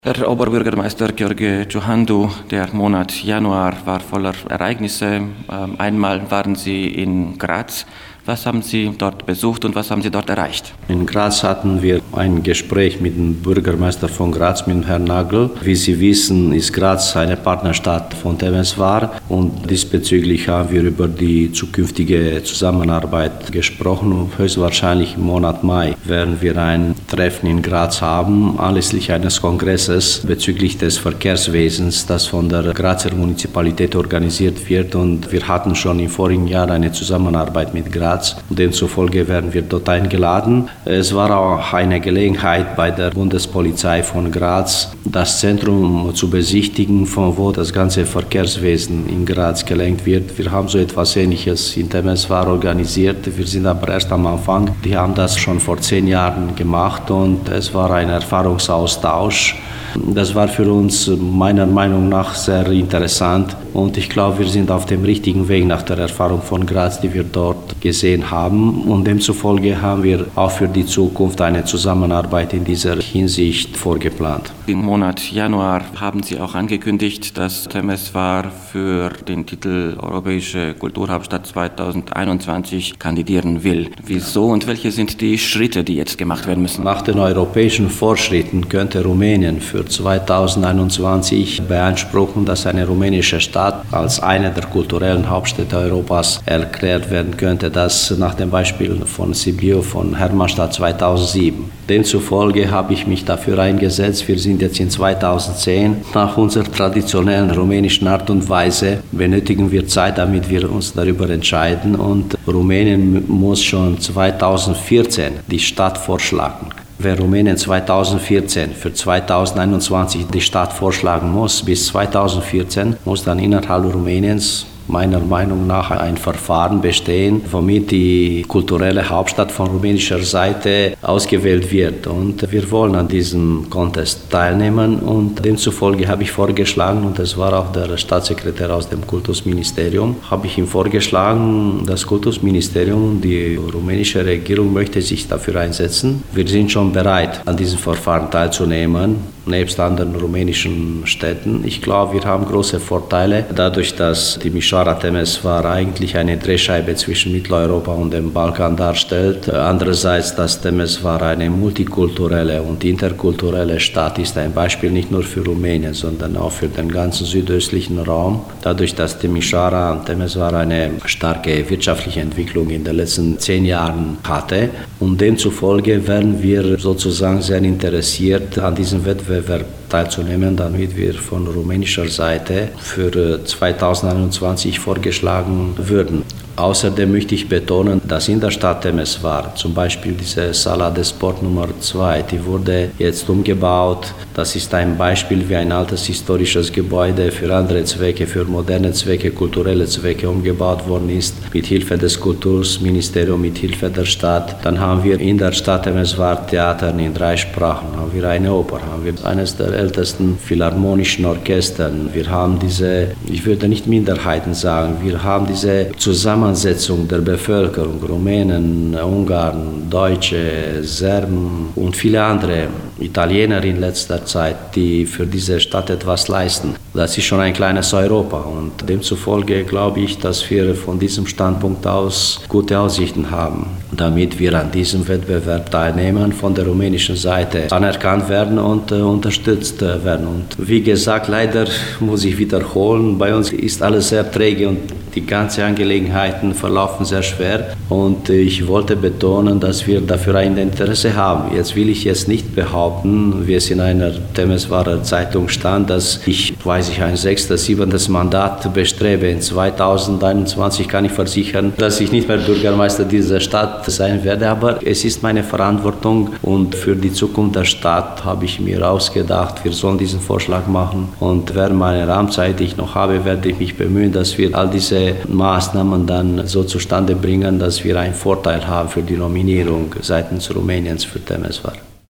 Herr Oberbürgermeister Gheorghe Ciuhandu, der Monat Januar war voller Ereignisse. Einmal waren Sie in Graz. Was haben Sie dort besucht und was haben Sie dort erreicht? In Graz hatten wir ein Gespräch mit dem Bürgermeister von Graz, mit Herrn Nagel. Wie Sie wissen, ist Graz eine Partnerstadt von Temeswar und diesbezüglich haben wir über die zukünftige Zusammenarbeit gesprochen. Und höchstwahrscheinlich im Monat Mai werden wir ein Treffen in Graz haben, anlässlich eines Kongresses bezüglich des Verkehrswesens, das von der Grazer Municipalität organisiert wird. Und wir hatten schon im vorigen Jahr eine Zusammenarbeit mit Graz. Und demzufolge werden wir dort eingeladen. Es war auch eine Gelegenheit bei der Bundespolizei von Graz, das Zentrum zu besichtigen, von wo das ganze Verkehrswesen in Graz gelenkt wird. Wir haben so etwas Ähnliches in Temeswar organisiert. Wir sind aber erst am Anfang. Die haben das schon vor 10 Jahren gemacht und es war ein Erfahrungsaustausch. Das war für uns meiner Meinung nach sehr interessant und ich glaube, wir sind auf dem richtigen Weg nach der Erfahrung von Graz, die wir dort gesehen haben, und demzufolge haben wir auch für die Zukunft eine Zusammenarbeit in dieser Hinsicht vorgeplant. Im Monat Januar haben Sie auch angekündigt, dass Temeswar für den Titel Europäische Kulturhauptstadt 2021 kandidieren will. Wieso und welche sind die Schritte, die jetzt gemacht werden müssen? Nach den europäischen Fortschritten könnte Rumänien für 2021 beanspruchen, dass eine rumänische Stadt als eine der kulturellen Hauptstädte Europas erklärt werden könnte, das nach dem Beispiel von Sibiu, von Hermannstadt 2007. Demzufolge habe ich mich dafür eingesetzt. Wir sind jetzt in 2010. Nach unserer traditionellen rumänischen Art und Weise benötigen wir Zeit, damit wir uns darüber entscheiden. Und Rumänien muss schon 2014 die Stadt vorschlagen. Wer Rumänien 2014 für 2021 die Stadt vorschlagen muss, bis 2014 muss dann innerhalb Rumäniens meiner Meinung nach ein Verfahren bestehen, womit die kulturelle Hauptstadt von rumänischer Seite ausgewählt wird. Und wir wollen an diesem Contest teilnehmen und demzufolge habe ich vorgeschlagen, und das war auch der Staatssekretär aus dem Kultusministerium, habe ich ihm vorgeschlagen, das Kultusministerium, die rumänische Regierung möchte sich dafür einsetzen. Wir sind schon bereit, an diesem Verfahren teilzunehmen, nebst anderen rumänischen Städten. Ich glaube, wir haben große Vorteile, dadurch, dass die Timișoara Temeswar eigentlich eine Drehscheibe zwischen Mitteleuropa und dem Balkan darstellt. Andererseits, dass Temeswar eine multikulturelle und interkulturelle Stadt ist, ein Beispiel nicht nur für Rumänien, sondern auch für den ganzen südöstlichen Raum. Dadurch, dass Timișoara und Temeswar eine starke wirtschaftliche Entwicklung in den letzten 10 Jahren hatte. Und demzufolge werden wir sozusagen sehr interessiert an diesem Wettbewerb teilzunehmen, damit wir von rumänischer Seite für 2021 vorgeschlagen würden. Außerdem möchte ich betonen, dass in der Stadt Temeswar zum Beispiel diese Sala de Sport Nummer 2, die wurde jetzt umgebaut. Das ist ein Beispiel, wie ein altes historisches Gebäude für andere Zwecke, für moderne Zwecke, kulturelle Zwecke umgebaut worden ist, mit Hilfe des Kultusministeriums, mit Hilfe der Stadt. Dann haben wir in der Stadt Temeswar Theater in 3 Sprachen, haben wir eine Oper, haben wir eines der ältesten philharmonischen Orchestern. Wir haben diese, ich würde nicht Minderheiten sagen, wir haben diese Zusammensetzung der Bevölkerung, Rumänen, Ungarn, Deutsche, Serben und viele andere, Italiener in letzter Zeit, die für diese Stadt etwas leisten. Das ist schon ein kleines Europa und demzufolge glaube ich, dass wir von diesem Standpunkt aus gute Aussichten haben, damit wir an diesem Wettbewerb teilnehmen, von der rumänischen Seite anerkannt werden und unterstützt werden. Und wie gesagt, leider muss ich wiederholen, bei uns ist alles sehr träge und die ganzen Angelegenheiten verlaufen sehr schwer und ich wollte betonen, dass wir dafür ein Interesse haben. Jetzt will ich nicht behaupten, wie es in einer Temeswarer Zeitung stand, dass ich ein 6., 7. Mandat bestrebe. In 2021 kann ich versichern, dass ich nicht mehr Bürgermeister dieser Stadt sein werde, aber es ist meine Verantwortung und für die Zukunft der Stadt habe ich mir ausgedacht, wir sollen diesen Vorschlag machen und während meiner Amtszeit, die ich noch habe, werde ich mich bemühen, dass wir all diese Maßnahmen dann so zustande bringen, dass wir einen Vorteil haben für die Nominierung seitens Rumäniens für Temeswar.